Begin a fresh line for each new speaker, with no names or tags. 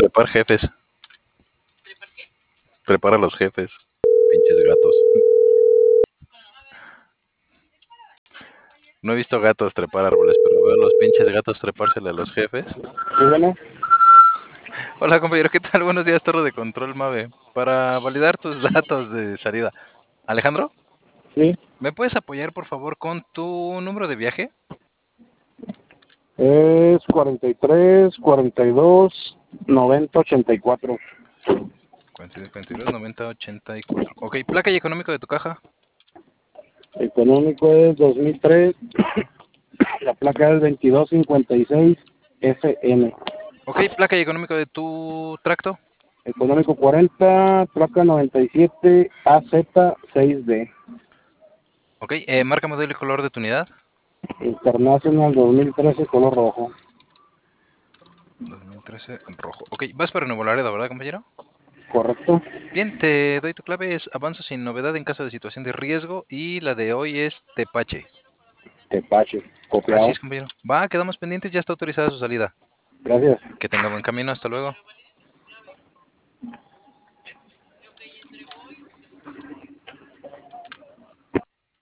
Trepar jefes. Trepar a los jefes. Pinches gatos. No he visto gatos trepar árboles, pero veo a los pinches gatos trepársele a los jefes.
Sí, bueno.
Hola compañero, ¿qué tal? Buenos días, Torre de Control Mave. Para validar tus datos de salida. Alejandro,
Sí,
¿me puedes apoyar por favor con tu número de viaje?
es 43, 42, 90, 84.
42, 90, 84. Ok, placa y económico de tu caja.
Económico es 2003. La placa es 2256 FN.
Ok, placa y económico de tu tracto.
Económico 40, placa 97 AZ6D.
Ok, marca, modelo y color de tu unidad.
International 2013, color rojo.
2013, rojo. Ok, vas para Nuevo Laredo, ¿verdad, compañero?
¿Correcto?
Bien, te doy tu clave, es avanzo sin novedad en caso de situación de riesgo y la de hoy es Tepache.
Tepache.
Así
Copiado.
es, compañero. Va, quedamos pendientes, ya está autorizada su salida.
Gracias.
Que tenga buen camino, hasta luego.